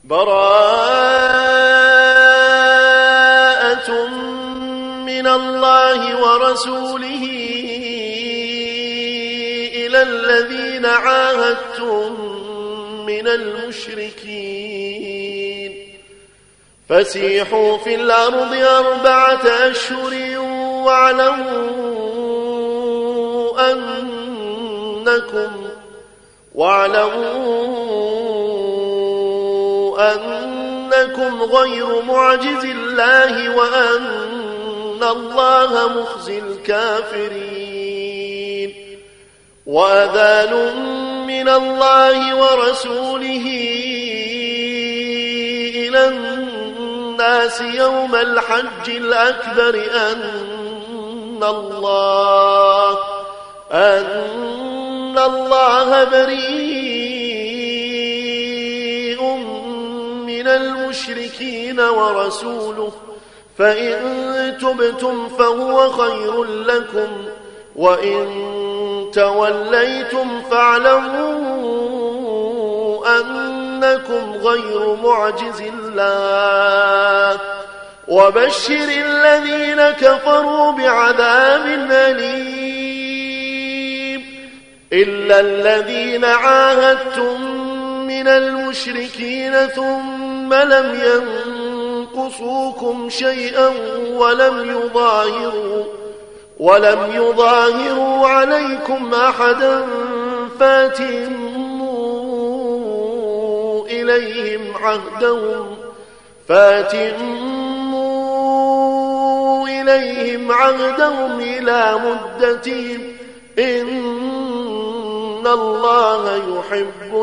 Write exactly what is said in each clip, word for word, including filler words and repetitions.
براءة من الله ورسوله إلى الذين عاهدتم من المشركين فسيحوا في الأرض أربعة أشهر واعلموا أنكم واعلموا أنكم غير معجز الله وأن الله مخزي الكافرين وأذان من الله ورسوله إلى الناس يوم الحج الأكبر أن الله أن الله بريء من المشركين ورسوله فإن تبتم فهو خير لكم وإن توليتم فاعلموا أنكم غير معجز الله وبشر الذين كفروا بعذاب أليم إلا الذين عاهدتم من المشركين ثم لم ينقصوكم شيئا ولم يظاهروا ولم يظاهروا عليكم أحدا فاتموا إليهم عهدهم فاتموا إليهم عهدهم إلى مدتهم إن الله يحب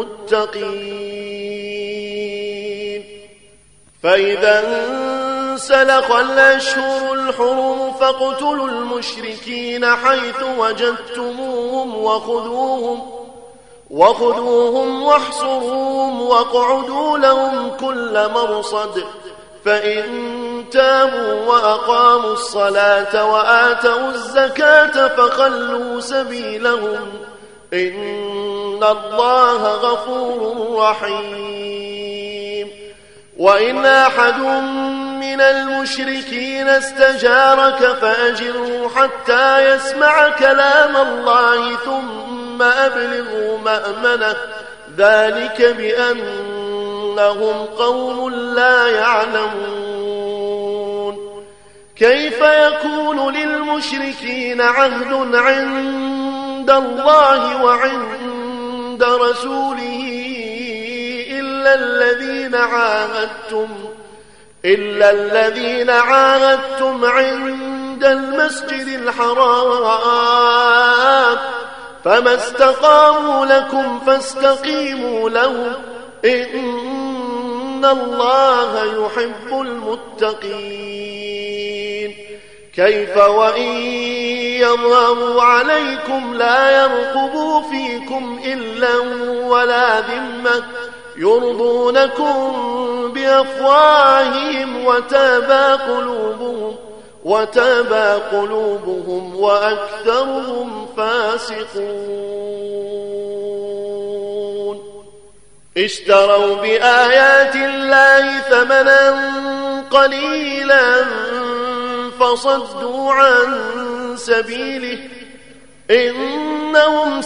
المتقين فإذا انسلخ الأشهر الحرم فاقتلوا المشركين حيث وجدتموهم وخذوهم وخذوهم واحصروهم واقعدوا لهم كل مرصد فإن تابوا وأقاموا الصلاة وآتوا الزكاة فخلوا سبيلهم إن الله غفور رحيم وإن أحد من المشركين استجارك فأجره حتى يسمع كلام الله ثم أبلغوا مأمنه ذلك بأنهم قوم لا يعلمون كيف يكون للمشركين عهد عند الله وعند رسوله إلا الذين عاهدتم إلا الذين عاهدتم عند المسجد الحرام فما استقاموا لكم فاستقيموا لهم إن الله يحب المتقين كيف وإن يظهروا عليكم لا يرقبوا فيكم إلا ولا ذمة يرضونكم بأفواههم وتابى قلوبهم وتابى قلوبهم وأكثرهم فاسقون اشتروا بآيات الله ثمنا قليلا فصدوا عن سبيله إنهم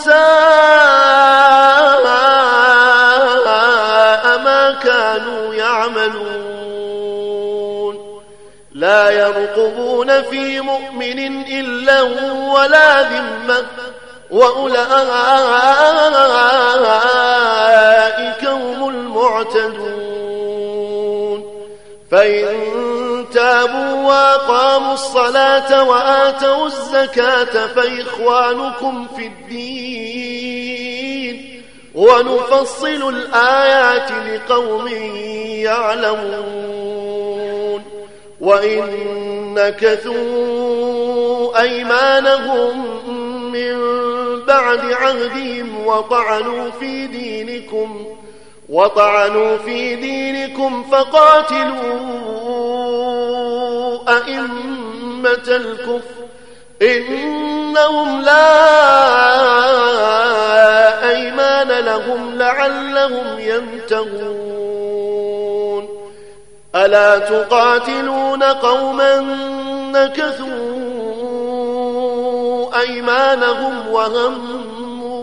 ساء ما كانوا يعملون لا يرقبون في مؤمن إلا ولا ذمة وأولئك هم المعتدون فإن تابوا وأقاموا الصلاة وآتوا الزكاة فإخوانكم في الدين ونفصل الآيات لقوم يعلمون وإن نكثوا أيمانهم من بعد عهدهم وطعنوا في دينكم وطعنوا في دينكم فقاتلوا أئمة الكفر إنهم لا أيمان لهم لعلهم ينتهون ألا تقاتلون قوما نكثوا أيمانهم وهموا,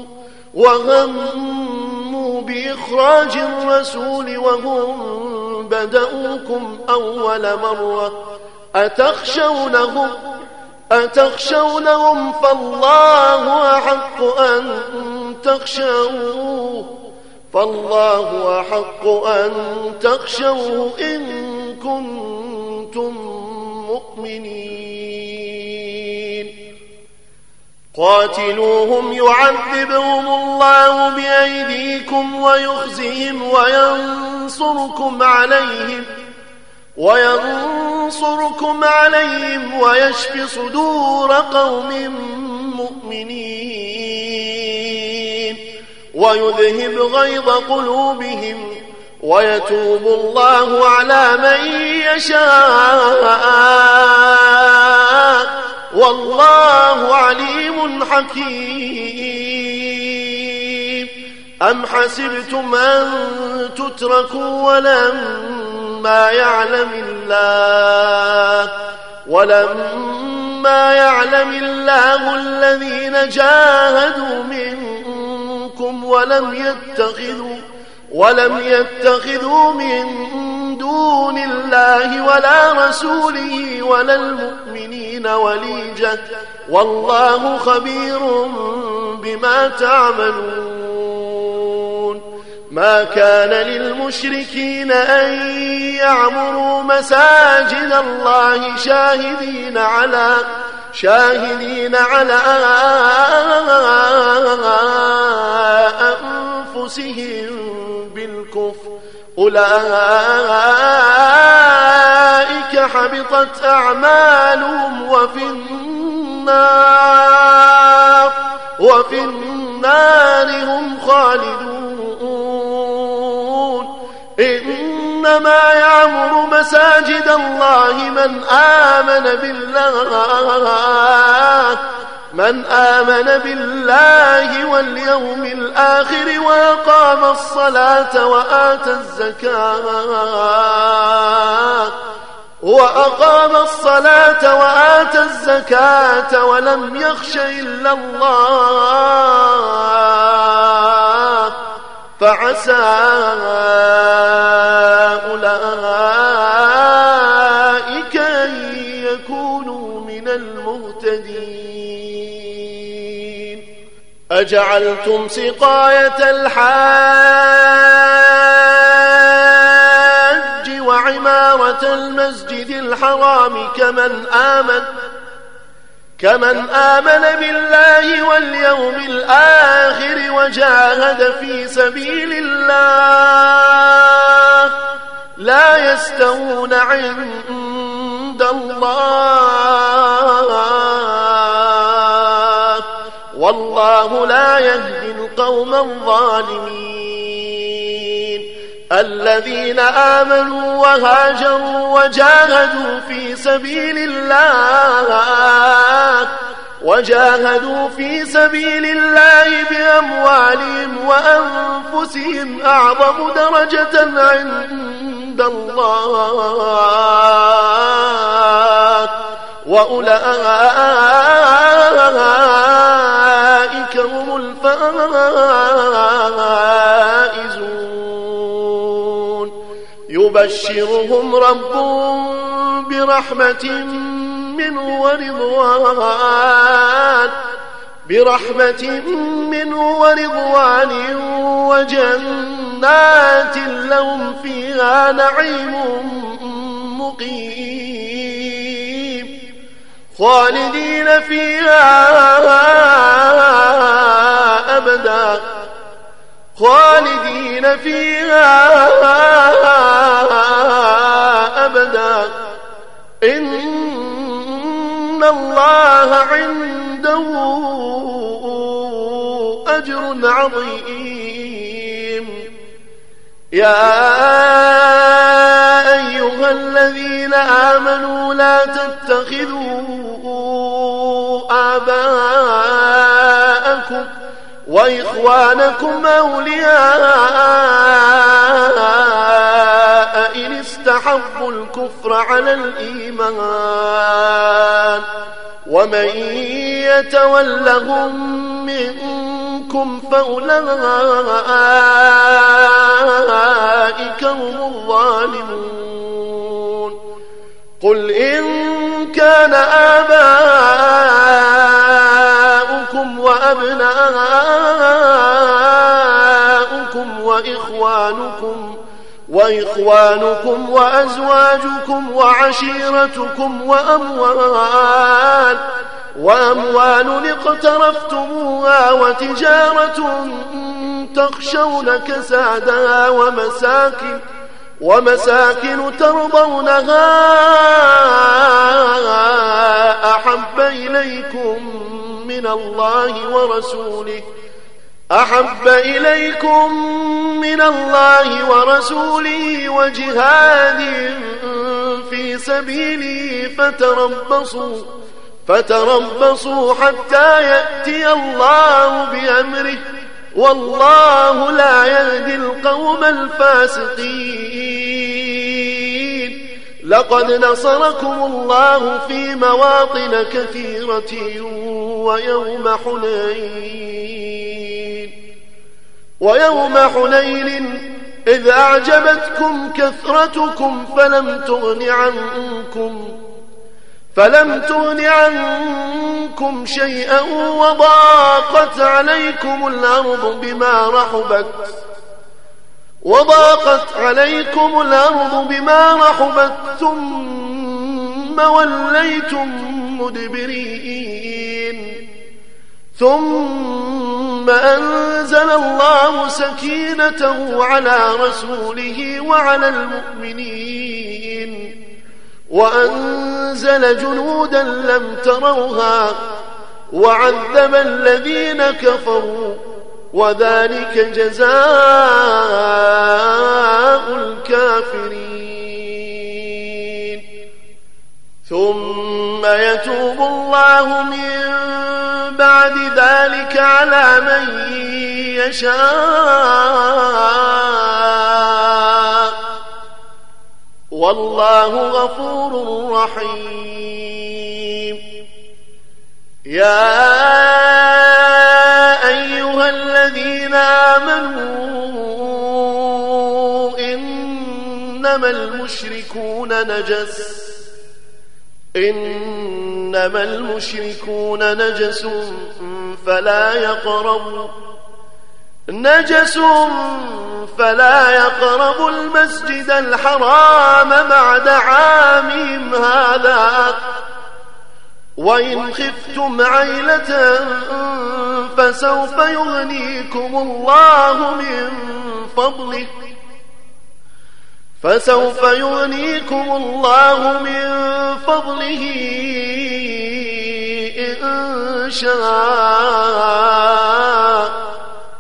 وهموا بإخراج الرسول وهم بدأوكم أول مرة أتخشونهم, أتخشونهم فالله أحق أن تخشوه فالله أحق أن تخشوه إن كنتم مؤمنين قاتلوهم يعذبهم الله بأيديكم ويخزهم وينصركم عليهم وينصركم عليهم ويشف صدور قوم مؤمنين ويذهب غيظ قلوبهم ويتوب الله على من يشاء والله عليم حكيم أم حسبتم أن تتركوا ولما يعلم الله ولما يعلم الله الذين جاهدوا منكم ولم يتخذوا ولم يتخذوا من دون الله ولا رسوله ولا المؤمنين وليجة والله خبير بما تعملون ما كان للمشركين أن يعمروا مساجد الله شاهدين على شاهدين على أنفسهم بالكفر أولئك حبطت أعمالهم وفي النار وفي النار هم خالدون إنما يعمر مساجد الله من آمن بالله من آمن بالله واليوم الآخر وأقام الصلاة وآتى الزكاة وأقام الصلاة وآتى الزكاة ولم يخش إلا الله فعسى أولئك أن يكونوا من المهتدين أجعلتم سقاية الحاج وعمارة المسجد الحرام كمن آمن كمن آمن بالله واليوم الآخر وجاهد في سبيل الله لا يستوون عند الله والله لا يهدي القوم الظالمين الذين آمنوا وهاجروا وجاهدوا في سبيل الله وجاهدوا في سبيل الله بأموالهم وأنفسهم أعظم درجة عند الله وأولئك هم الفائزون يبشرهم ربهم برحمة منه ورضوان برحمة منه ورضوان وجنات لهم فيها نعيم مقيم خالدين فيها أبدا خالدين فيها أبدا إن الله عنده أجر عظيم يا أيها الذين آمنوا لا تتخذوا آباءكم وإخوانكم أولياء إن استطعتم استحبوا الكفر على الإيمان ومن يتولهم منكم فأولئك هم الظالمون قل إن كان آباؤكم وأبناؤكم وإخوانكم وإخوانكم وأزواجكم وعشيرتكم وأموال وأموال اقترفتموها وتجارة تخشون كسادها ومساكن ومساكن ترضونها أحب إليكم من الله ورسوله أحب إليكم من الله ورسوله وجهاد في سبيله فتربصوا فتربصوا حتى يأتي الله بأمره والله لا يهدي القوم الفاسقين لقد نصركم الله في مواطن كثيرة ويوم حنين ويوم حنين إذ أعجبتكم كثرتكم فلم تغن عنكم فلم تغن عنكم شيئا وضاقت عليكم الأرض بما رحبت وضاقت عليكم الأرض بما رحبت ثم وليتم مدبرين ثم أنزل الله سكينته على رسوله وعلى المؤمنين وأنزل جنودا لم تروها وعذب الذين كفروا وذلك جزاء الكافرين ثم يتوب الله من بعد ذلك على من يشاء والله غفور رحيم يا أيها الذين آمنوا إنما المشركون نجس إنما المشركون نجس فلا يقربوا نجس فلا يقربوا المسجد الحرام بعد عامهم هذا وإن خفتم عيلة فسوف يغنيكم الله من فضله فسوف يغنيكم الله من فضله إن شاء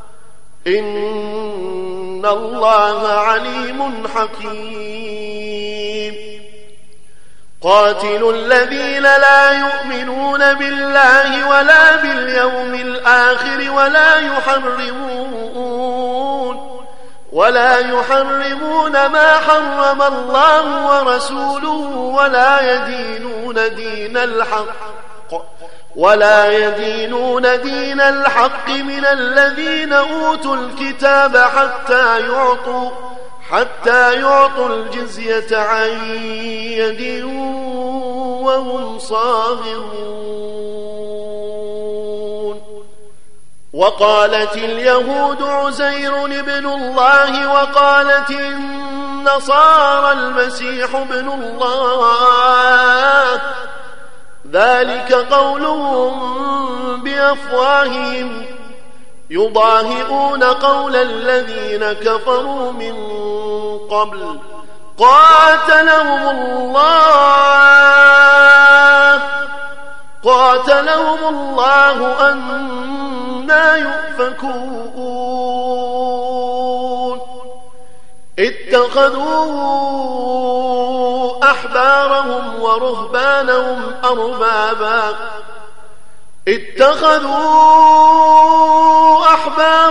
إن الله عليم حكيم قاتلوا الذين لا يؤمنون بالله ولا باليوم الآخر ولا يحرمون ولا يحرمون ما حرم الله ورسوله ولا يدينون دين الحق ولا يدينون دين الحق من الذين أوتوا الكتاب حتى يعطوا حتى يعطوا الجزية عن يد وهم صاغرون وقالت اليهود عزير ابن الله وقالت النصارى المسيح ابن الله ذلك قولهم بأفواههم يضاهئون قول الذين كفروا من قبل قاتلهم الله قاتلهم الله أنى يؤفكون اتخذوا أحبارهم ورهبانهم أربابا اتخذوا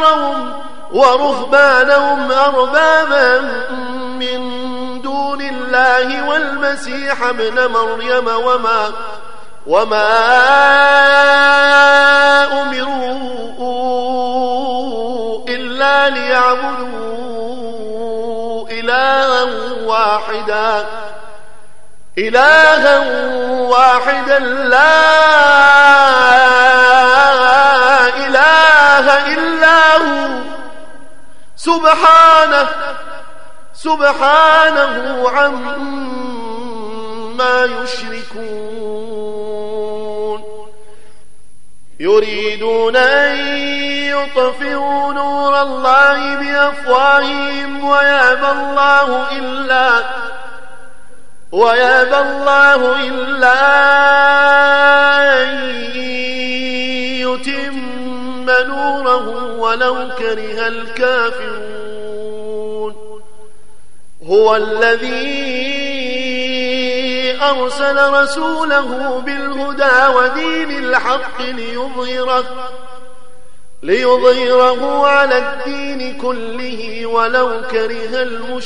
أحبارهم ورهبانهم أربابا من دون الله الله والمسيح ابن مريم وما وما أمروا إلا ليعبدوا إلها واحدا إلها واحدا لا إله إلا هو سبحانه سبحانه عما يشركون يريدون أن يطفئوا نور الله بأفواههم ويأبى الله إلا ويأبى الله إلا أن يتم نوره ولو كره الكافرون هو الذي أرسل رسوله بالهدى ودين الحق ليظهره ليظهره على الدين كله ولو كره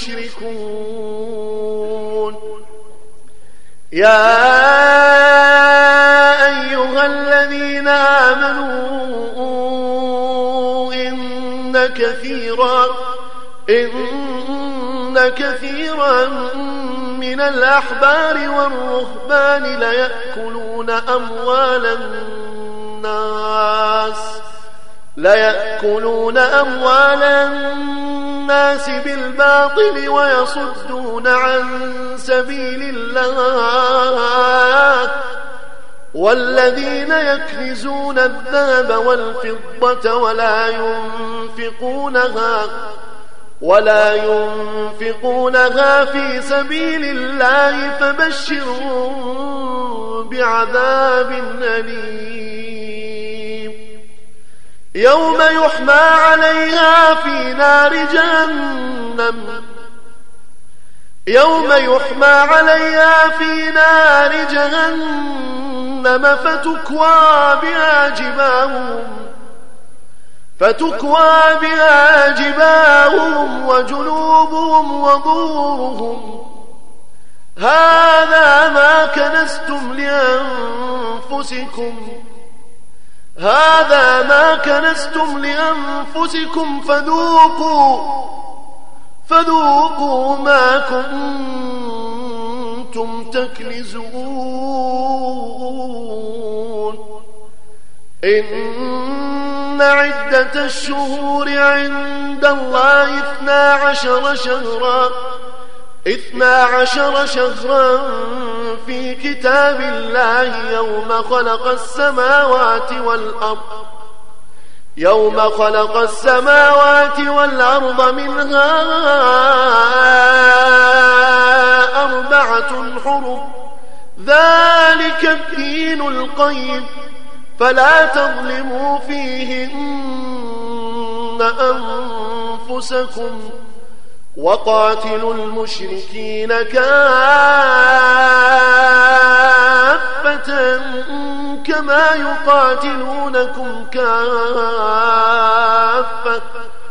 المشركون يا أيها الذين آمنوا إن كثيرا إن كثيرا من الأحبار والرهبان ليأكلون أموال الناس ليأكلون أموال الناس بالباطل ويصدون عن سبيل الله والذين يكنزون الذهب والفضة ولا ينفقونها ولا ينفقونها في سبيل الله فبشرهم بعذاب أليم يوم يحمى عليها في نار جهنم يوم يحمى عليها في نار جهنم فتكوى بها جباههم فتكوى بها جباههم وجنوبهم وظهورهم هذا ما كنزتم لأنفسكم هذا ما كنزتم لأنفسكم فذوقوا فذوقوا ما كنتم تكنزون إن عدة الشهور عند الله اثنا عشر شهرا اثنا عشر شهرا في كتاب الله يوم خلق السماوات والأرض يوم خلق السماوات والأرض منها أربعة حرم ذلك الدين القيم فلا تظلموا فيهن أنفسكم وقاتلوا المشركين كافة كما يقاتلونكم كافة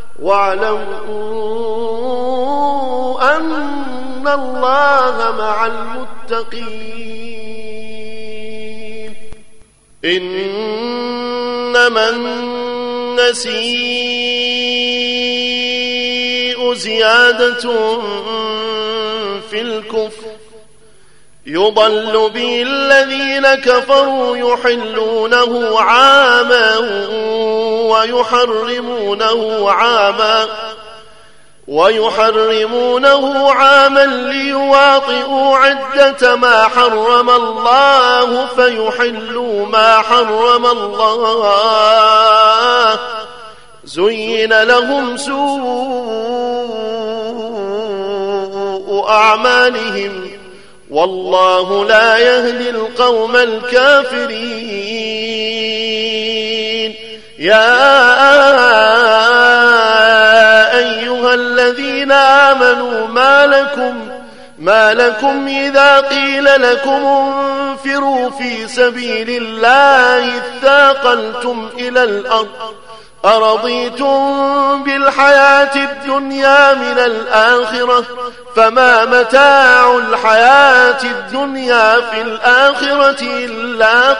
واعلموا أن الله مع المتقين إنما النسيء زيادة في الكفر يضل به الذين كفروا يحلونه عاما ويحرمونه عاما ويحرمونه عاما ليواطئوا عدة ما حرم الله فيحلوا ما حرم الله زين لهم سوء أعمالهم والله لا يهدي القوم الكافرين يا أيها الذين آمنوا ما لكم ما لكم إذا قيل لكم انفروا في سبيل الله اثاقلتم إلى الأرض أرضيتم بالحياة الدنيا من الآخرة فما متاع الحياة الدنيا في الآخرة إلا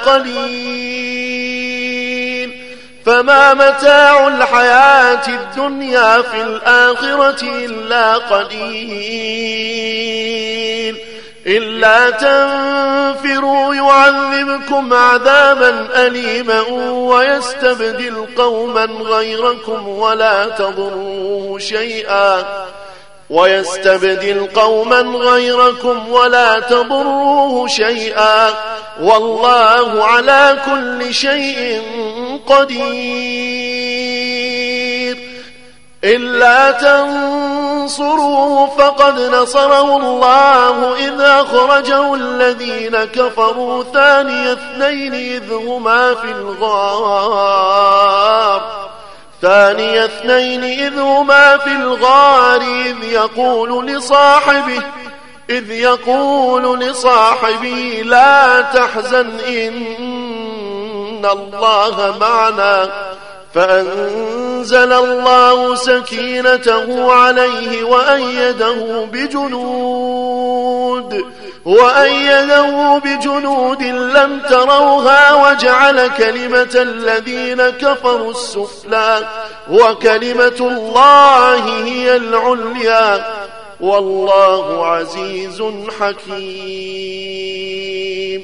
قليل فما متاع الحياة الدنيا في الآخرة إلا قليل إلا تنفروا يعذبكم عذابا أليما ويستبدل قوما غيركم ولا تضروه شيئا ويستبدل قوما غيركم ولا تضروه شيئا والله على كل شيء قدير إلا تنصروه فقد نصره الله إذ أخرجه الذين كفروا ثاني اثنين إذ هما في الغار ثاني اثنين إذ هما في الغار إذ يقول لصاحبه إذ يقول لصاحبه لا تحزن إن الله معنا فأنزل الله سكينته عليه وأيده بجنود وأيده بجنود لم تروها وجعل كلمة الذين كفروا السفلى وكلمة الله هي العليا والله عزيز حكيم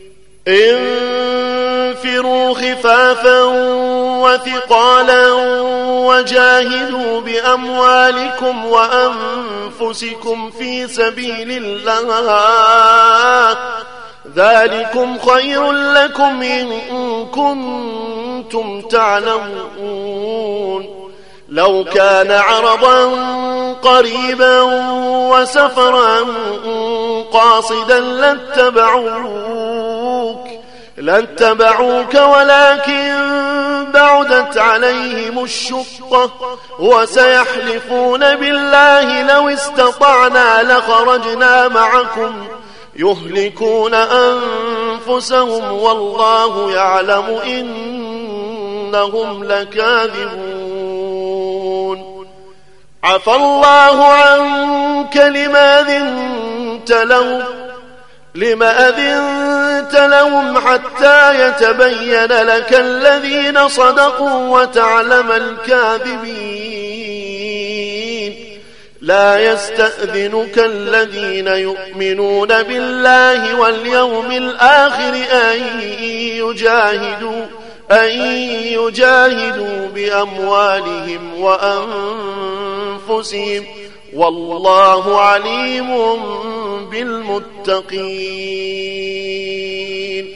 انفروا خفافا وثقالا وجاهدوا بأموالكم وأنفسكم في سبيل الله ذلكم خير لكم إن كنتم تعلمون لو كان عرضا قريبا وسفرا قاصدا لاتبعوك لاتبعوك ولكن بعدت عليهم الشقة وسيحلفون بالله لو استطعنا لخرجنا معكم يهلكون أنفسهم والله يعلم إنهم لكاذبون عفى الله عنك لما أذنت لهم لما أذنت لهم حتى يتبين لك الذين صدقوا وتعلم الكاذبين لا يستأذنك الذين يؤمنون بالله واليوم الآخر أن يجاهدوا أن يجاهدوا بأموالهم وأنفسهم والله عليم بالمتقين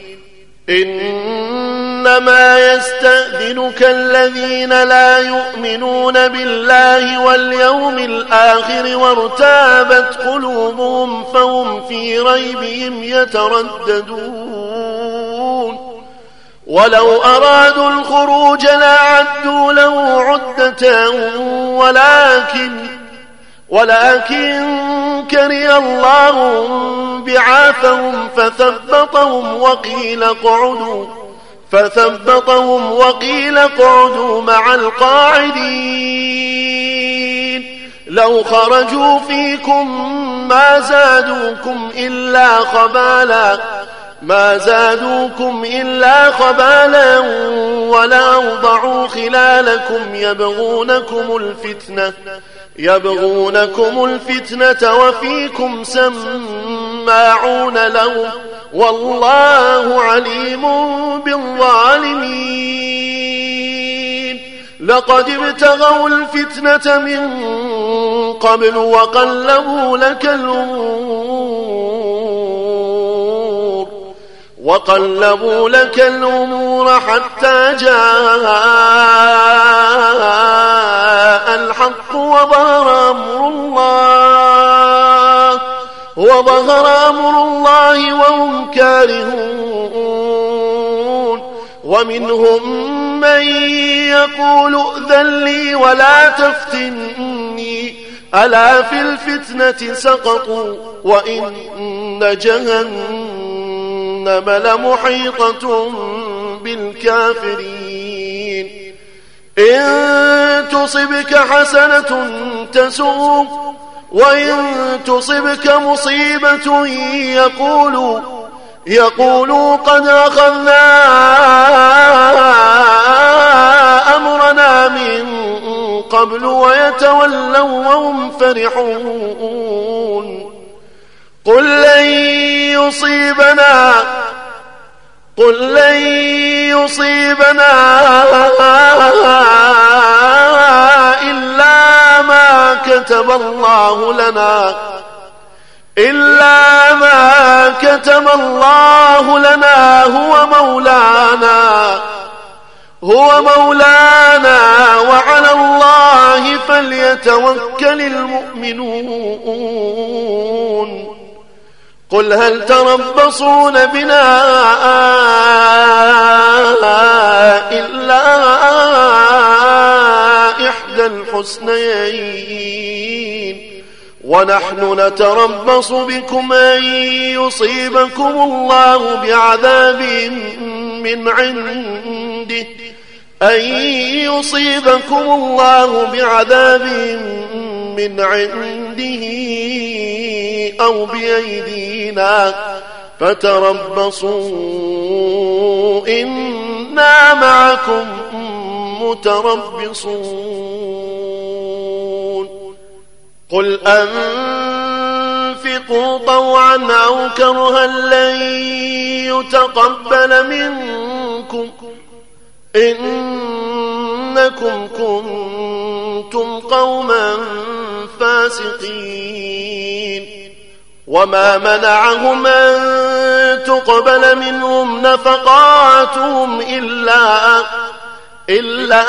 إنما يستأذنك الذين لا يؤمنون بالله واليوم الآخر وارتابت قلوبهم فهم في ريبهم يترددون ولو أرادوا الخروج لأعدوا له عدة ولكن ولكن كره الله بعاثهم فثبطهم وقيل اقعدوا فثبطهم وقيل اقعدوا مع القاعدين لو خرجوا فيكم ما زادوكم إلا خبالا ما زادوكم إلا خبالا ولا أوضعوا خلالكم يبغونكم الفتنة يبغونكم الفتنة وفيكم سماعون لهم والله عليم بالظالمين لقد ابتغوا الفتنة من قبل وقلبوا لك الأمور وقلبوا لك الأمور حتى جاء الحق وظهر أمر الله وظهر أمر الله وهم كارهون ومنهم من يقول ائذن لي ولا تفتني ألا في الفتنة سقطوا وإن جهنم لمحيطة بالكافرين إن تصبك حسنة تسؤك وإن تصبك مصيبة يقولوا يقولوا قد أخذنا أمرنا من قبل ويتولوا وهم فرحون قل لن يصيبنا قل لن يصيبنا إلا ما كتب الله لنا إلا ما كتب الله لنا هو مولانا هو مولانا وعلى الله فليتوكل المؤمنون قل هل تربصون بنا إلا إحدى الحسنيين ونحن نتربص بكم أن يصيبكم الله بعذاب من عنده أن يصيبكم الله بعذاب من عنده أو بأيدينا فتربصوا إنا معكم متربصون قل أنفقوا طوعا أو كرها لن يتقبل منكم إنكم كنتم قوما فاسقين وما منعهم أن تقبل منهم نفقاتهم إلا إلا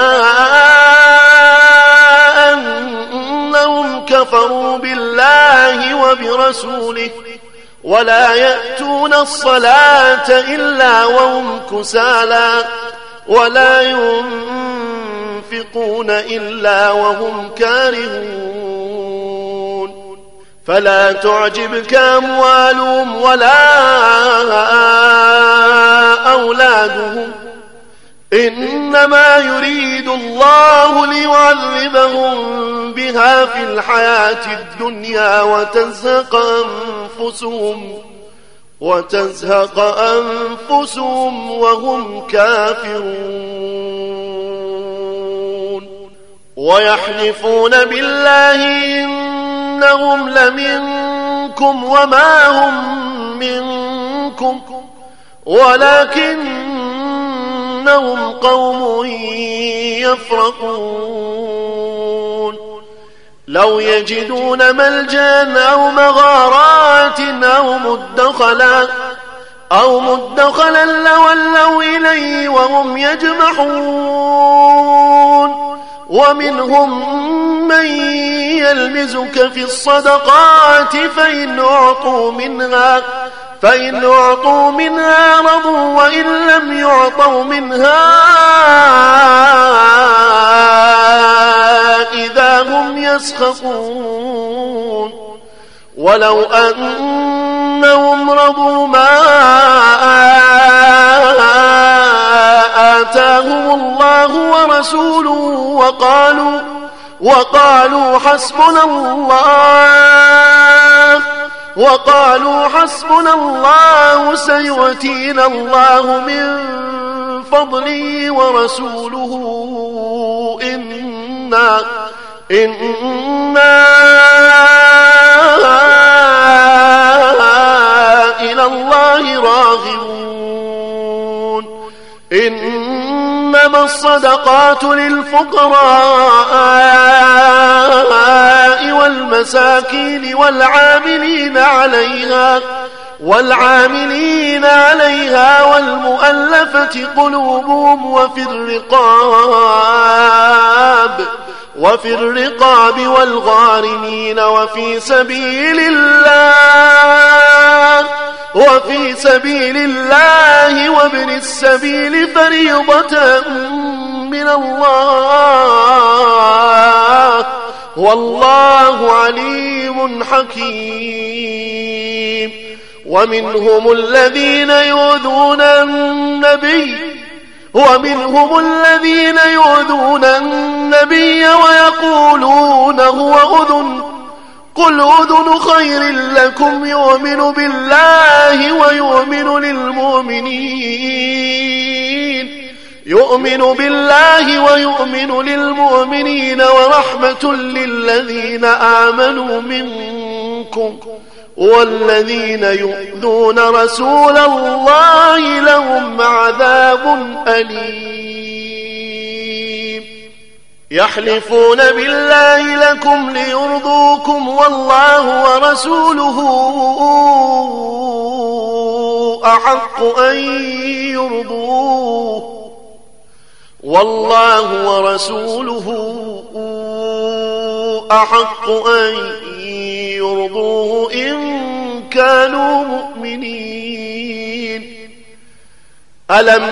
أنهم كفروا بالله وبرسوله ولا يأتون الصلاة إلا وهم كسالى ولا ينفقون إلا وهم كارهون فلا تعجبك أموالهم ولا أولادهم إنما يريد الله ليعذبهم بها في الحياة الدنيا وتزهق أنفسهم وتزهق أنفسهم وهم كافرون ويحلفون بالله إنهم لمنكم وما هم منكم ولكنهم قوم يفرقون لو يجدون ملجأ أو مغارات أو مدخلا أو مدخلا لولوا إليه وهم يجمحون ومنهم من يلمزك في الصدقات فإن أعطوا منها فإن أعطوا منها رضوا وإن لم يعطوا منها إذا هم يسخطون ولو أنهم رضوا ما آتاهم الله ورسوله وقالوا وقالوا حسبنا الله وقالوا حسبنا الله سيؤتينا الله من فضله ورسوله إنا إنا إلى الله راغبون إنما الصدقات للفقراء والمساكين والعاملين عليها والعاملين عليها والمؤلفة قلوبهم وفي الرقاب وفي الرقاب والغارمين وفي سبيل الله وفي سبيل الله وابن السبيل فريضة من الله والله عليم حكيم ومنهم الذين يؤذون النبي ومنهم الذين يؤذون النبي ويقولون هو أذن قل أذن خير لكم يؤمن بالله ويؤمن للمؤمنين يؤمن بالله ويؤمن للمؤمنين ورحمة للذين آمنوا منكم والذين يؤذون رسول الله لهم عذاب أليم يحلفون بالله لكم ليرضوكم والله ورسوله أحق أن يرضوه والله ورسوله أحق أن يرضوه إن كانوا مؤمنين ألم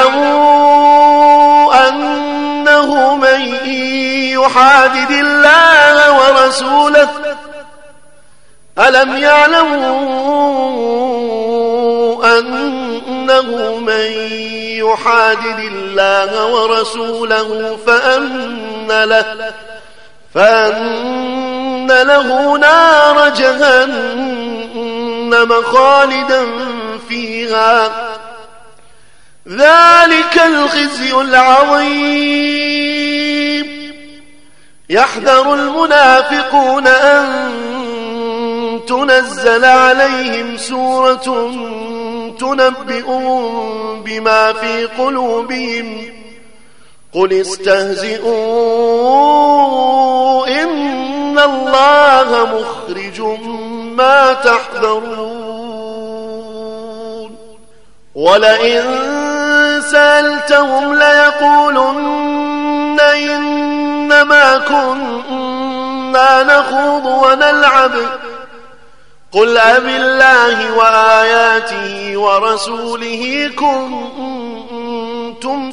يعلموا أنه من يحادد الله ورسوله ألم يعلموا أنه من يحادد الله ورسوله فأن له فأن له نار جهنم خالدا فيها ذلك الخزي العظيم يحذر المنافقون أن تنزل عليهم سورة تنبئهم بما في قلوبهم قل استهزئوا إن الله مخرج ما تحذرون ولئن سألتهم ليقولن إنما كنا نخوض ونلعب قل أب الله وآياته ورسوله كنتم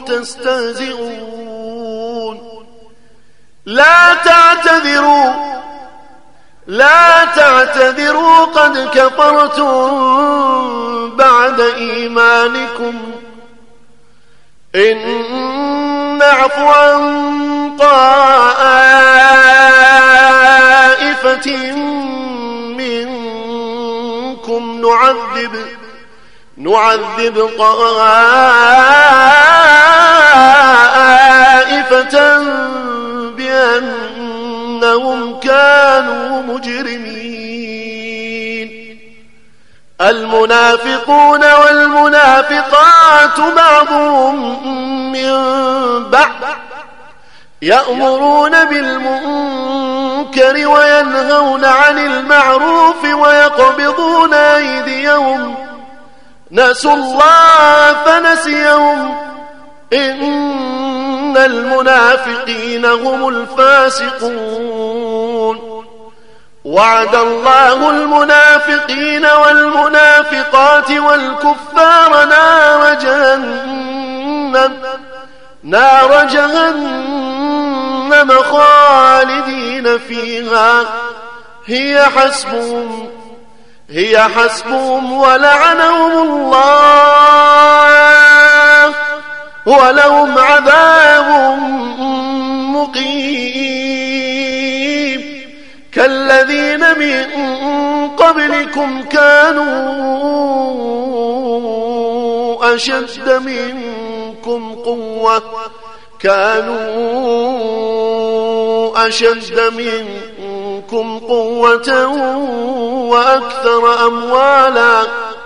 تستهزئون لا تعتذروا لا تعتذروا قد كفرتم بعد إيمانكم إن نعفو عن طائفة منكم نعذب نعذب طائفة بأنهم كانوا مجرمين المنافقون والمنافقات بعضهم من بعض يأمرون بالمنكر وينهون عن المعروف ويقبضون أيديهم نسوا الله فنسيهم إن المنافقين هم الفاسقون وعد الله المنافقين والمنافقات والكفار نار جهنم نار جهنم خالدين فيها هي حسبهم هي حسبهم ولعنهم الله ولهم عذاب مقيم كالذين من قبلكم كانوا أشد منكم قوة كانوا أشد منكم قوة وأكثر أموالا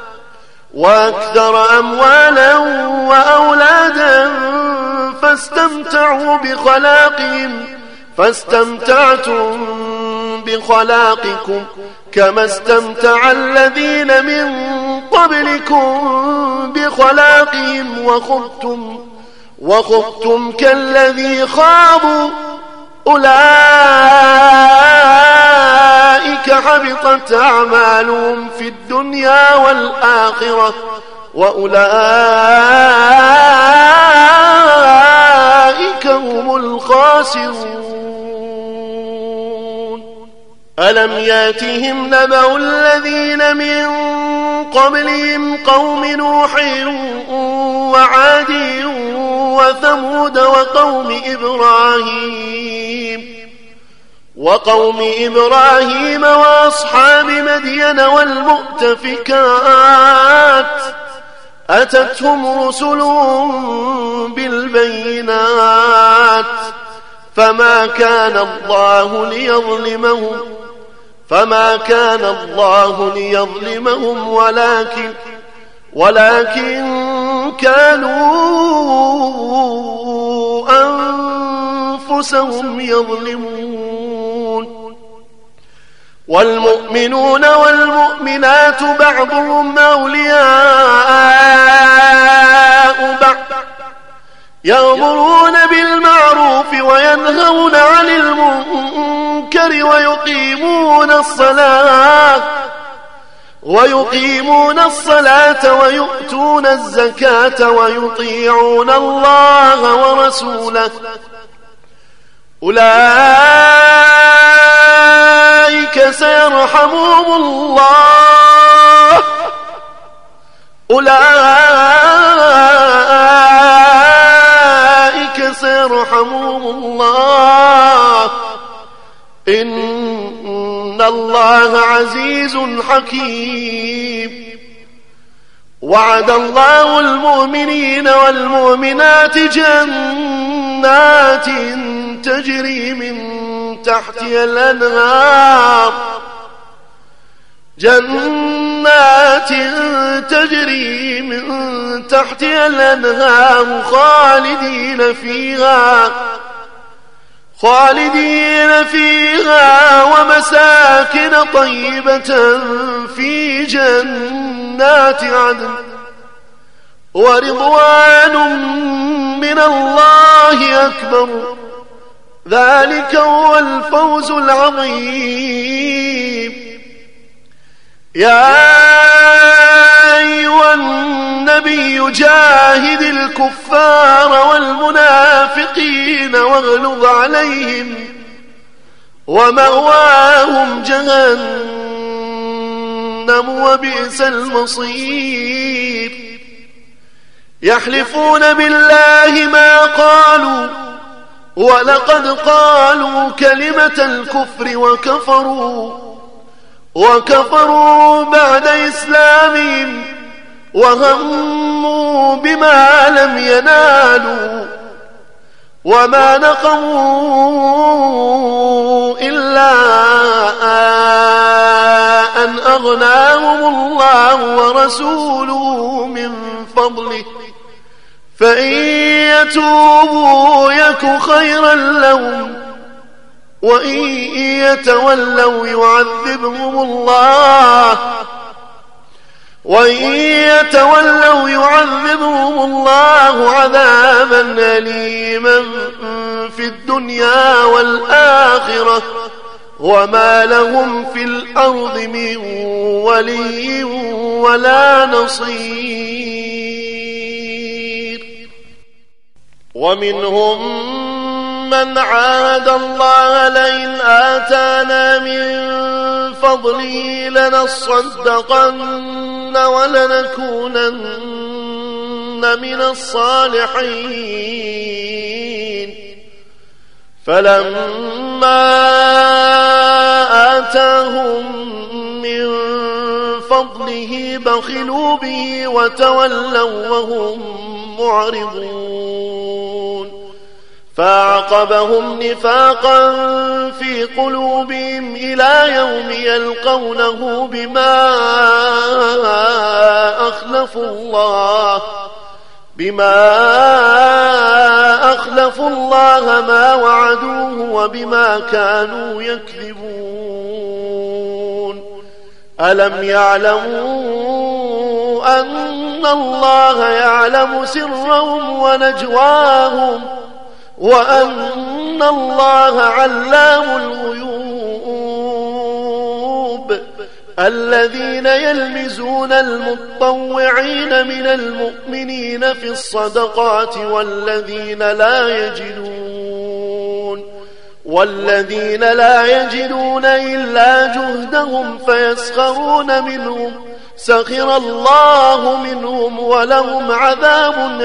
وأكثر أموالا وأولادا فاستمتعوا بخلاقهم فاستمتعتم بخلاقكم كما استمتع الذين من قبلكم بخلاقهم وخضتم وخضتم كالذي خاضوا أولئك حبطت أعمالهم في الدنيا والآخرة وأولئك هم الخاسرون ألم ياتهم نبأ الذين من قبلهم قوم نوح وعاد وثمود وقوم إبراهيم وقوم إبراهيم وأصحاب مدين والمؤتفكات أتتهم رسلهم بالبينات فما كان الله ليظلمهم فما كان الله ليظلمهم ولكن ولكن كانوا أنفسهم يظلمون والمؤمنون والمؤمنات بعضهم أولياء بعض يأمرون بالمعروف وينهون عن المنكر ويقيمون الصلاة ويقيمون الصلاة ويؤتون الزكاة ويطيعون الله ورسوله أولئك سيرحمهم الله أولئك سيرحمهم الله إن الله عزيز حكيم وعد الله المؤمنين والمؤمنات جنات تجري من تحتها الأنهار جنات تجري من تحتها الأنهار خالدين فيها خالدين فيها ومساكن طيبة في جنات عدن ورضوان من الله أكبر ذلك هو الفوز العظيم يا أيها النبي جاهد الكفار والمنافقين واغلظ عليهم ومأواهم جهنم وبئس المصير يحلفون بالله ما قالوا ولقد قالوا كلمة الكفر وكفروا وكفروا بعد إسلامهم وهموا بما لم ينالوا وما نقموا إلا أن أغناهم الله ورسوله من فضله فإن يتوبوا يك خيرا لهم وإن يتولوا يعذبهم الله وإن يتولوا يعذبهم الله عذابا أليما في الدنيا والآخرة وما لهم في الأرض من ولي ولا نصير ومنهم من عاهد الله لئن آتانا من فضله لنصدقن ولنكونن من الصالحين فلما آتاهم من فضله بخلوا به وتولوا وهم معرضون فأعقبهم نفاقا في قلوبهم إلى يوم يلقونه بما أخلفوا الله بما أخلفوا الله ما وعدوه وبما كانوا يكذبون ألم يعلموا أن الله يعلم سرهم ونجواهم وأن الله علام الغيوب الذين يلمزون المتطوعين من المؤمنين في الصدقات والذين لا يجدون والذين لا يجدون إلا جهدهم فيسخرون منهم سخر الله منهم ولهم عذاب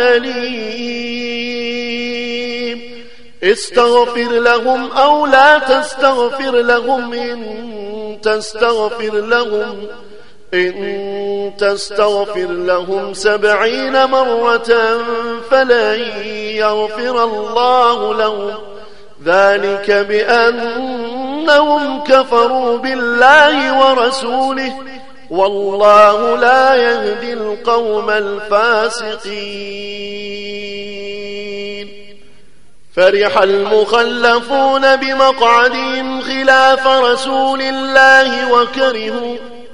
أليم استغفر لهم أو لا تستغفر لهم إن تستغفر لهم إن تستغفر لهم سبعين مرة فلن يغفر الله لهم ذلك بأنهم كفروا بالله ورسوله والله لا يهدي القوم الفاسقين فرح المخلفون بمقعدهم خلاف رسول الله وكرهوا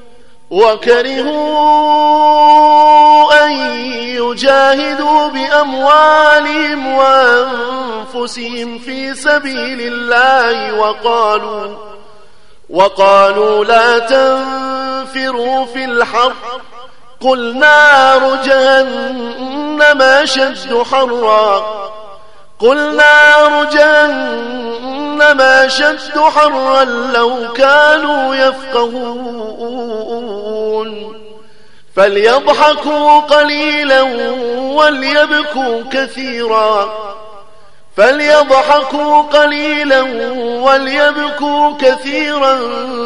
وكرهوا أن يجاهدوا بأموالهم وأنفسهم في سبيل الله وقالوا وقالوا لا تنفروا في الحر قل نار جهنم أشد حرا قل نار جهنم أشد حرا لو كانوا يفقهون فليضحكوا قليلا وليبكوا كثيرا فليضحكوا قليلا وليبكوا كثيرا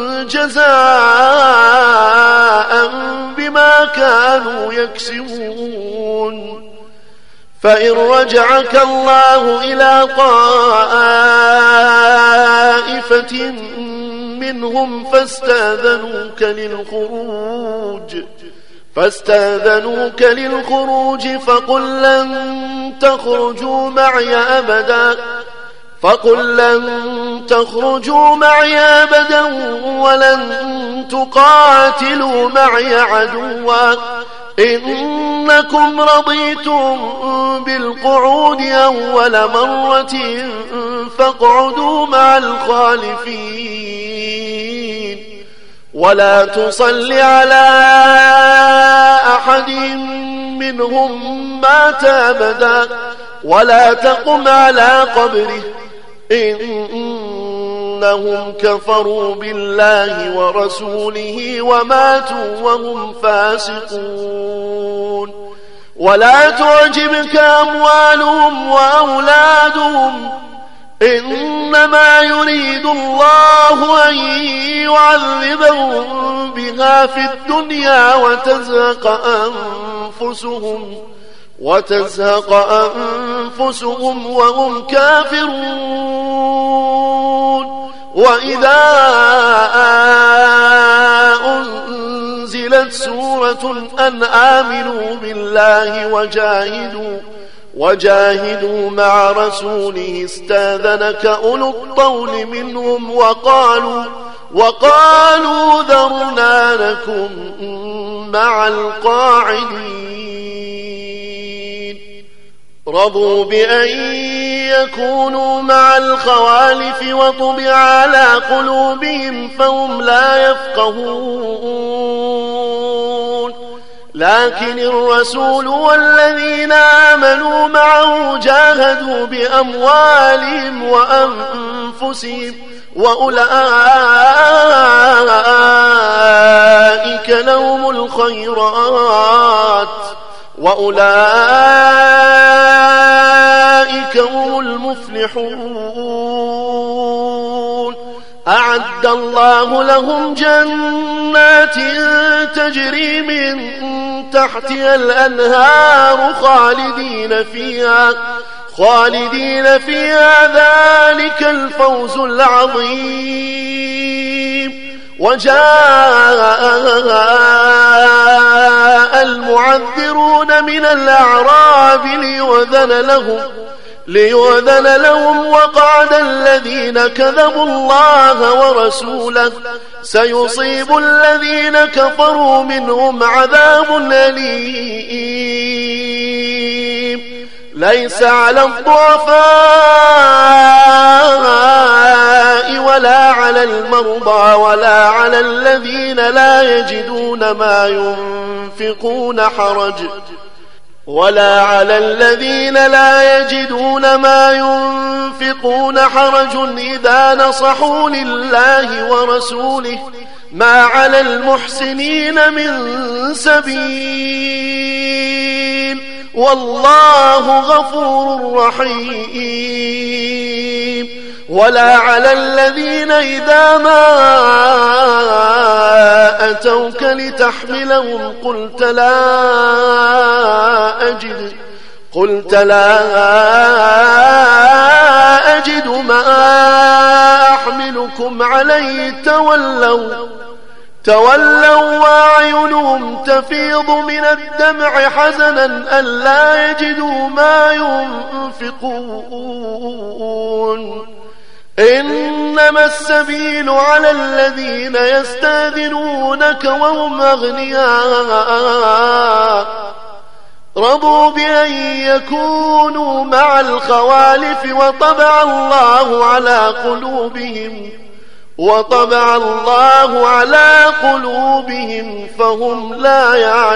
جزاء بما كانوا يكسبون فإن رجعك الله إلى طائفة منهم فاستاذنوك للخروج فاستاذنوك للخروج فقل لن تخرجوا معي أبدا فقل لن تخرجوا معي أبدا ولن تقاتلوا معي عدوا إنكم رضيتم بالقعود أول مرة فاقعدوا مع الخالفين ولا تصل على أحد منهم مات أبدا ولا تقم على قبره إنهم كفروا بالله ورسوله وماتوا وهم فاسقون ولا تعجبك أموالهم وأولادهم إنما يريد الله أن يعذبهم بها في الدنيا وتزهق أنفسهم وتزهق أنفسهم وهم كافرون وإذا أنزلت سورة أن آمنوا بالله وجاهدوا وجاهدوا مع رسوله استاذنك أولو الطول منهم وقالوا وقالوا ذرنا لكم مع القاعدين رضوا بأن يكونوا مع الخوالف وطبع على قلوبهم فهم لا يفقهون لكن الرسول والذين آمنوا معه جاهدوا بأموالهم وأنفسهم وأولئك لهم الخيرات وأولئك هم المفلحون أعد الله لهم جنات تجري من تحتها الأنهار خالدين فيها خالدين فيها ذلك الفوز العظيم وجاء المعذرون من الأعراب ليؤذن لهم ليؤذن لهم وقعد الذين كذبوا الله ورسوله سيصيب الذين كفروا منهم عذاب أليم ليس على الضعفاء ولا على المرضى ولا على الذين لا يجدون ما ينفقون حرج ولا على الذين لا يجدون ما ينفقون حرج إذا نصحوا لله ورسوله ما على المحسنين من سبيل والله غفور رحيم. ولا على الذين إذا ما أتوك لتحملهم قلت لا أجد قلت لا أجد ما أحملكم عليه تولوا تولوا وأعينهم تفيض من الدمع حزنا ألا يجدوا ما ينفقون. إنما السبيل على الذين يستأذنونك وهم أغنياء رضوا بأن يكونوا مع الخوالف وطبع الله على قلوبهم وطبع الله على قلوبهم فهم لا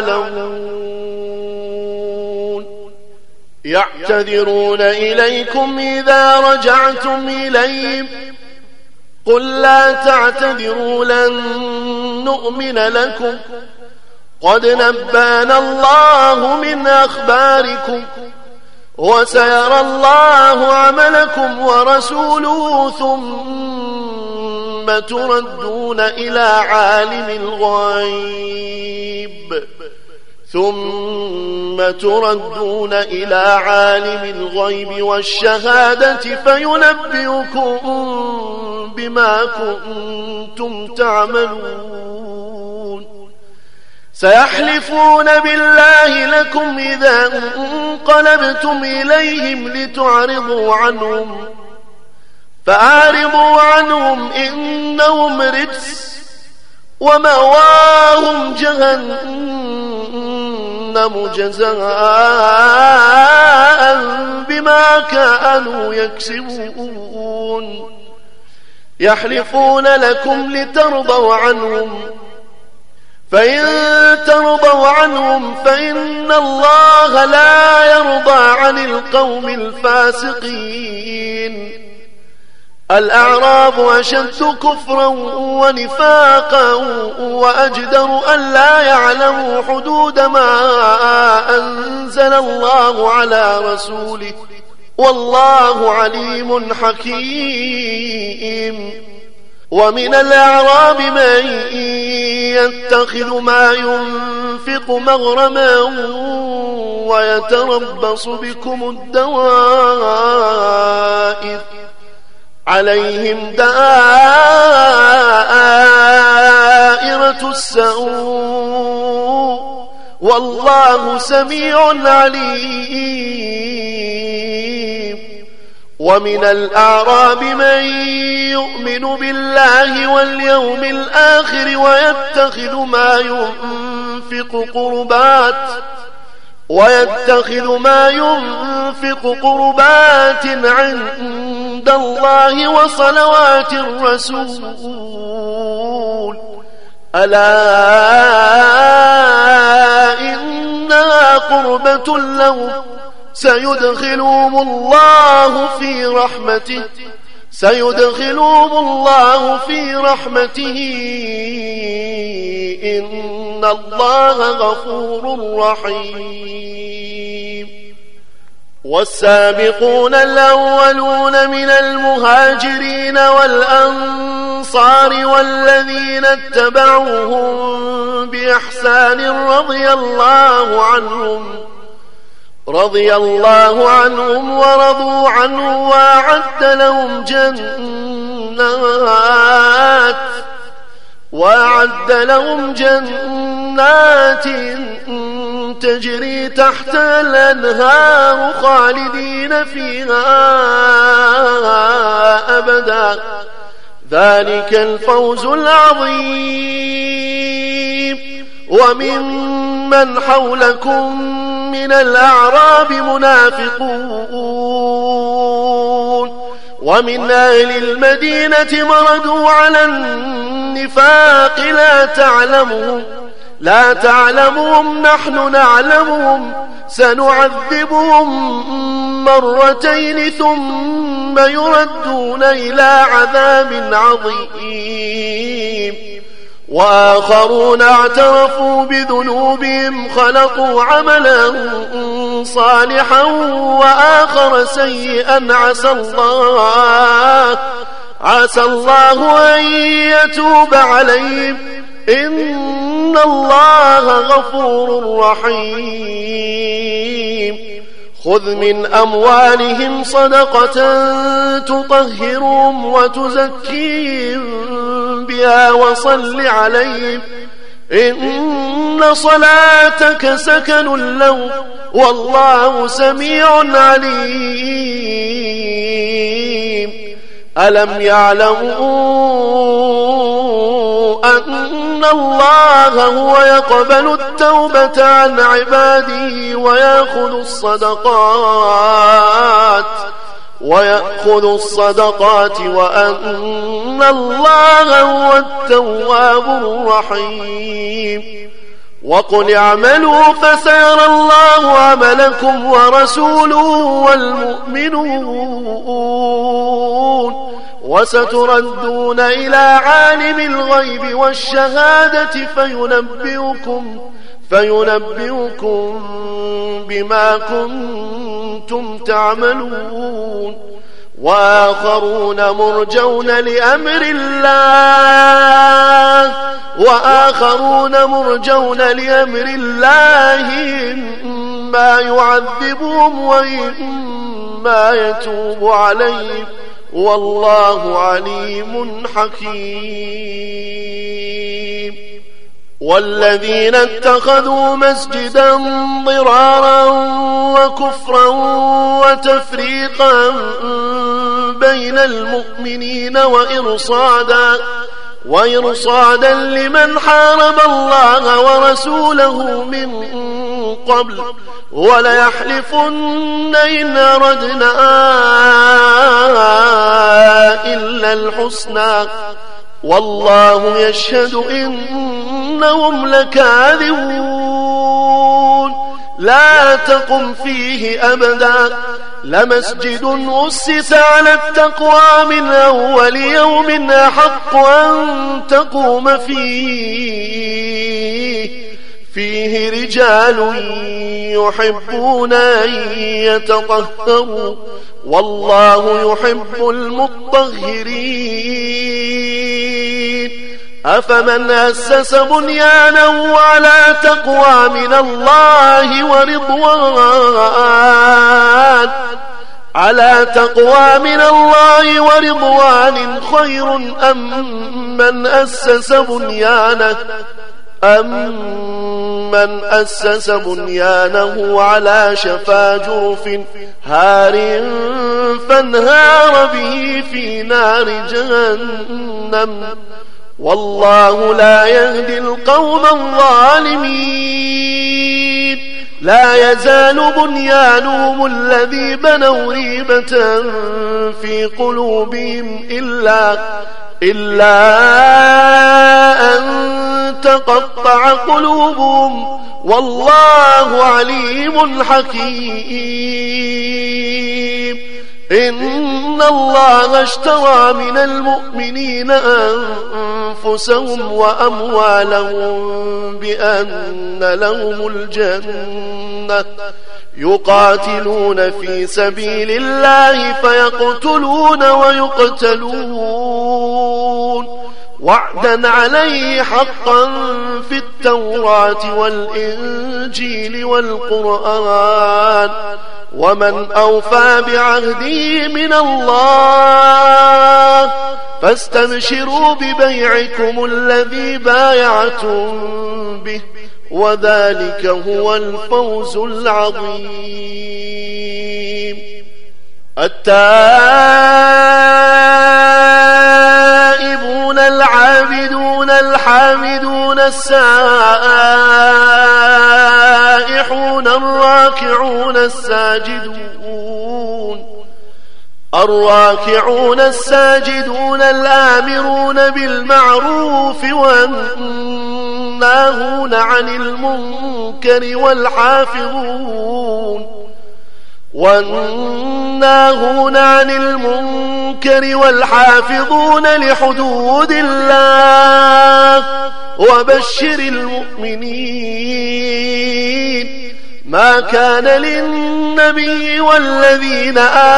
يعلمون. يعتذرون إليكم إذا رجعتم إليهم قل لا تعتذروا لن نؤمن لكم قد نبأنا الله من أخباركم وسيرى الله عملكم ورسوله ثم تردون إلى عالم الغيب ثم تردون إلى عالم الغيب والشهادة فينبئكم بما كنتم تعملون. سيحلفون بالله لكم إذا انقلبتم إليهم لتعرضوا عنهم فأعرضوا عنهم إنهم رجس ومأواهم جهنم جزاء بما كانوا يكسبون. يحلفون لكم لترضوا عنهم فإن ترضوا عنهم فإن الله لا يرضى عن القوم الفاسقين. الأعراب أشد كفرا ونفاقا وأجدر أن لا يعلموا حدود ما أنزل الله على رسوله والله عليم حكيم. ومن الأعراب من يتخذ ما ينفق مغرما ويتربص بكم الدوائر عليهم دائرة السوء والله سميع عليم. ومن الأعراب من يؤمن بالله واليوم الآخر ويتخذ ما ينفق قربات ويتخذ ما ينفق قربات عند الله وصلوات الرسول ألا إنها قربة لهم سيدخلهم الله في رحمته سيدخلهم الله في رحمته إن الله غفور رحيم. والسابقون الأولون من المهاجرين والأنصار والذين اتبعوهم بإحسان رضي الله عنهم رضي الله عنهم ورضوا عنه وأعد لهم جنات وأعد لهم جنات تجري تحتها الأنهار خالدين فيها أبدا ذلك الفوز العظيم. وممن حولكم من الأعراب منافقون ومن أهل المدينة مردوا على النفاق لا تعلمهم لا تعلمهم نحن نعلمهم سنعذبهم مرتين ثم يردون إلى عذاب عظيم وآخرون اعترفوا بذنوبهم خلقوا عملا صالحا وآخر سيئا عسى الله عسى الله أن يتوب عليهم إن الله غفور رحيم خذ من أموالهم صدقة تطهرهم وتزكيهم بها وصل عليهم إن صلاتك سكن لهم والله سميع عليم ألم يعلموا أن الله هو يقبل التوبة عن عباده ويأخذ الصدقات ويأخذ الصدقات وأن الله هو التواب الرحيم وقل اعملوا فسيرى الله عملكم ورسوله والمؤمنون وستردون إلى عالم الغيب والشهادة فينبئكم فينبئكم بما كنتم تعملون وآخرون مرجون لأمر الله وآخرون مرجون لأمر الله إما يعذبهم وإما يتوب عليهم والله عليم حكيم والذين اتخذوا مسجدا ضرارا وكفرا وتفريقا بين المؤمنين وإرصادا وإرصادا لمن حارب الله ورسوله من قبل وليحلفن إن أردنا إلا الحسنى والله يشهد إنهم لكاذبون لا تقم فيه أبدا لمسجد أسس على التقوى من أول يوم أحق أن تقوم فيه فيه رجال يحبون أن يتطهروا والله يحب المطهرين أفمن أسس بنيانه على تقوى من الله ورضوان على تقوى من الله ورضوان خير أم من أسس بنيانه أم من أسس بنيانه على شفا جرف هار فانهار به في نار جهنم والله لا يهدي القوم الظالمين لا يزال بنيانهم الذي بنوا ريبة في قلوبهم إلا إلا أن تقطع قلوبهم والله عليم حكيم إن الله اشترى من المؤمنين أنفسهم وأموالهم بأن لهم الجنة يقاتلون في سبيل الله فيقتلون ويقتلون وعدا عليه حقا في التوراة والإنجيل والقرآن ومن أوفى بعهده من الله فاستبشروا ببيعكم الذي بايعتم به وذلك هو الفوز العظيم التائبون العابدون الحامدون السائحون الراكعون الساجدون الراكعون الساجدون الآمرون بالمعروف والناهون والناهون عن المنكر والحافظون والناهون عن المنكر والحافظون لحدود الله وبشر المؤمنين. ما كان للنبي والذين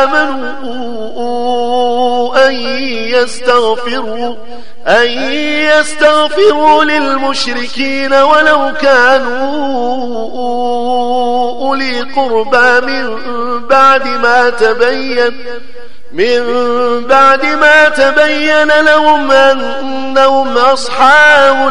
آمنوا أن يستغفروا أن يستغفروا للمشركين ولو كانوا أولي قربى من بعد ما تبين من بعد ما تبين لهم أنهم أصحاب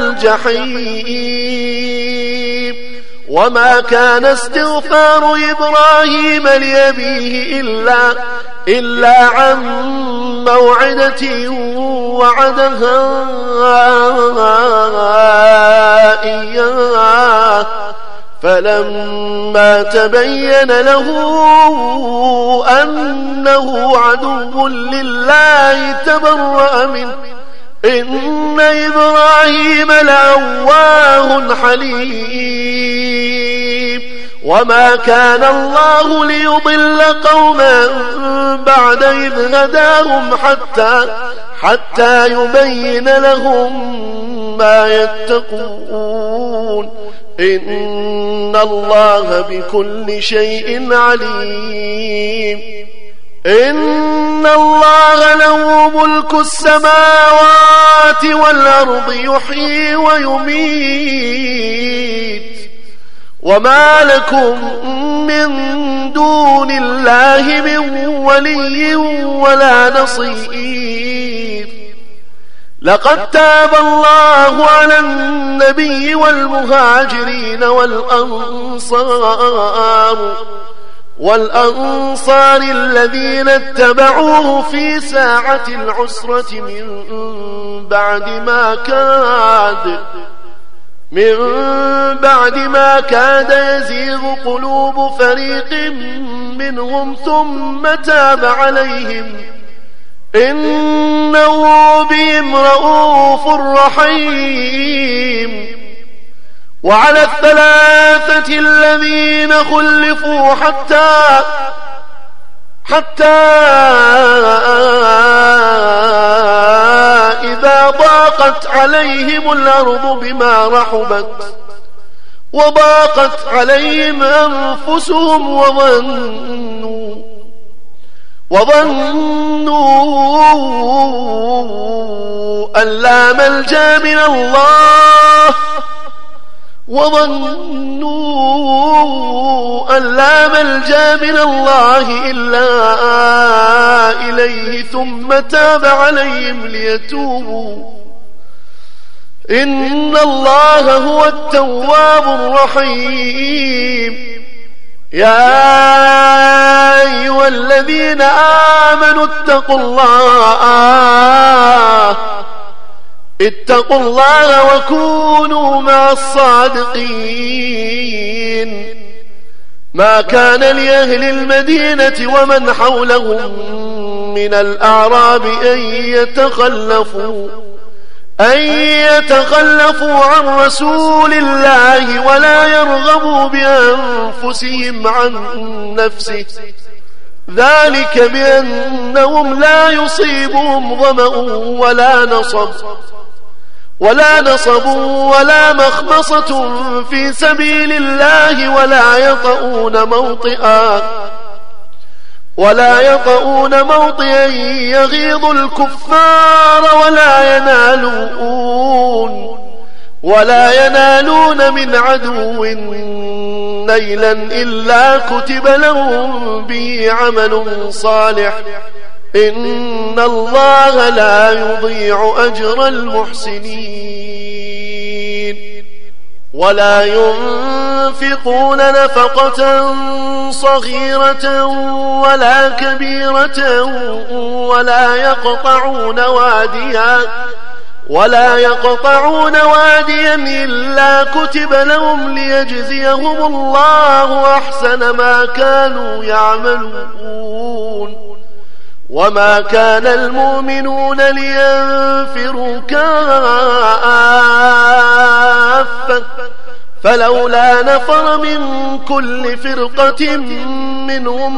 الجحيم. وما كان استغفار إبراهيم لأبيه إلا, إلا عن موعدة وعدها إياه فلما تبين له أنه عدو لله تبرأ منه إن إبراهيم لأواه حليم. وما كان الله ليضل قوما بعد إذ هداهم حتى, حتى يبين لهم ما يتقون إن الله بكل شيء عليم. إن الله له ملك السماوات والأرض يحيي ويميت وما لكم من دون الله من ولي ولا نصير. لقد تاب الله على النبي والمهاجرين والأنصار والأنصار الذين اتبعوه في ساعة العسرة من بعد ما كاد من بعد ما كاد يزيغ قلوب فريق منهم ثم تاب عليهم إنه بهم رؤوف رحيم. وعلى الثلاثة الذين خلفوا حتى حتى إذا ضاقت عليهم الأرض بما رحبت وضاقت عليهم أنفسهم وظنوا وظنوا أن لا ملجأ من الله وظنوا أن لا ملجأ من الله إلا إليه ثم تاب عليهم ليتوبوا إن الله هو التواب الرحيم. يا أيها الذين آمنوا اتقوا الله اتقوا الله وكونوا مع الصادقين. ما كان لأهل المدينة ومن حولهم من الأعراب أن يتخلفوا أن يتخلفوا عن رسول الله ولا يرغبوا بأنفسهم عن نفسه ذلك بأنهم لا يصيبهم ظمأ ولا نصب ولا نصب ولا مخمصة في سبيل الله ولا يطؤون موطئا ولا يطؤون موطئا يغيظ الكفار ولا ينالون ولا ينالون من عدو نيلا إلا كتب لهم به عمل صالح إن الله لا يضيع أجر المحسنين. ولا ينفقون نفقة صغيرة ولا كبيرة ولا يقطعون واديا ولا يقطعون واديا إلا كتب لهم ليجزيهم الله أحسن ما كانوا يعملون. وما كان المؤمنون لينفروا كافة كافة فلولا نفر من كل فرقة منهم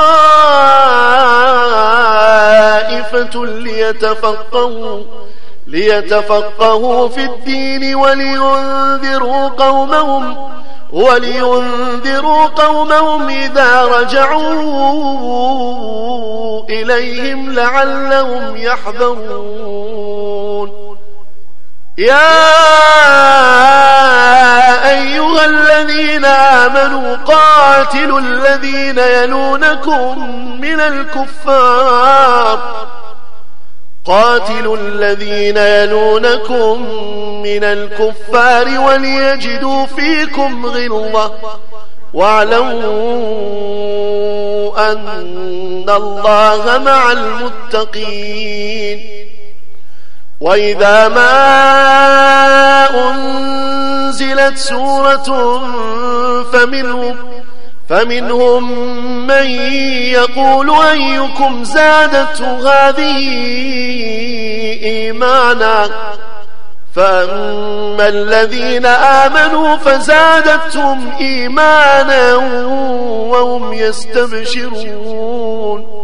طائفة ليتفقهوا ليتفقهوا في الدين ولينذروا قومهم ولينذروا قومهم إذا رجعوا إليهم لعلهم يحذرون. يا أيها الذين آمنوا قاتلوا الذين يلونكم من الكفار قاتلوا الذين يلونكم من الكفار وليجدوا فيكم غلظة واعلموا أن الله مع المتقين. وإذا ما أنزلت سورة فمنهم فمنهم من يقول أيكم زادته هذه إيمانا فأما الذين آمنوا فزادتهم إيمانا وهم يستبشرون.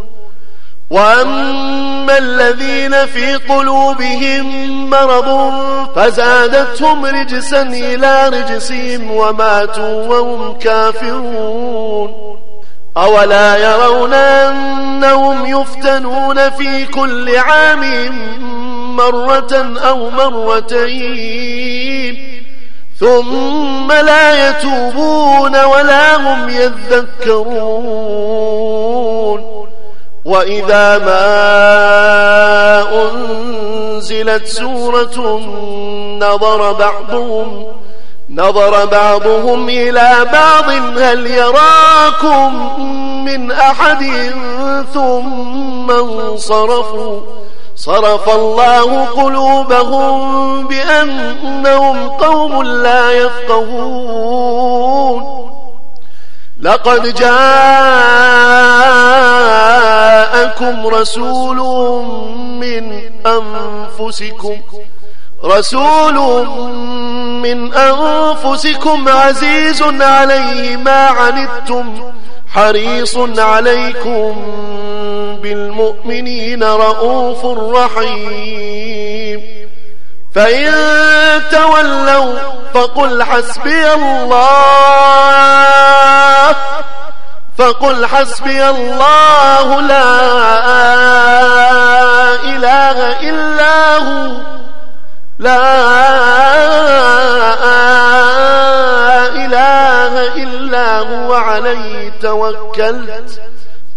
وأما الذين في قلوبهم مرض فزادتهم رجسا إلى رجسهم وماتوا وهم كافرون. أولا يرون أنهم يفتنون في كل عام مرة أو مرتين ثم لا يتوبون ولا هم يذكرون. وإذا ما أنزلت سورة نظر بعضهم نظر بعضهم إلى بعض هل يراكم من أحد ثم انصرفوا صرف الله قلوبهم بأنهم قوم لا يفقهون. لقد جاءكم رسول من أنفسكم رسول من أنفسكم عزيز عليه ما عنتم حريص عليكم بالمؤمنين رؤوف رحيم. فإن تولوا فقل حسبي الله فقل حسبي الله لا إله إلا هو لا إله إلا هو عليه توكلت